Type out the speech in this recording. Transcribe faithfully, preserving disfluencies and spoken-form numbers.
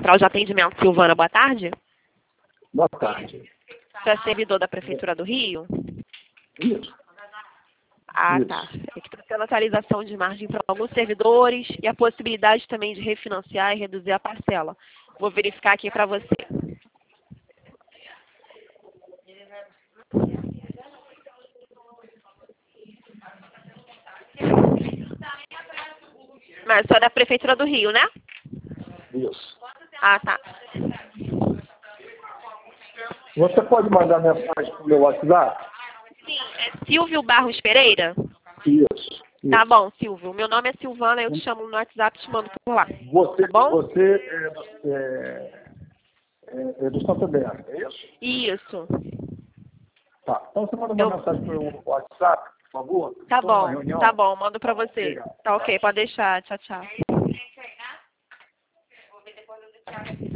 Central de Atendimento Silvana, boa tarde. Boa tarde. Você é servidor da Prefeitura do Rio? Isso. Ah, Isso. tá. É que está tendo atualização de margem para alguns servidores e a possibilidade também de refinanciar e reduzir a parcela. Vou verificar aqui para você. Mas só da Prefeitura do Rio, né? Isso. Ah, tá. Você pode mandar mensagem para o meu WhatsApp? Sim, é Silvio Barros Pereira? Isso. Tá Isso. bom, Silvio. Meu nome é Silvana, eu te chamo no WhatsApp e te mando por lá. Você, Tá bom? você é, do- é, é, é do Santander, é isso? Isso. Tá. Então você manda uma Eu... mensagem para o WhatsApp, por favor. Tá Estou numa bom, reunião. tá bom, mando pra Tá bom, você. obrigado. Tá ok, pode deixar. Tchau, tchau.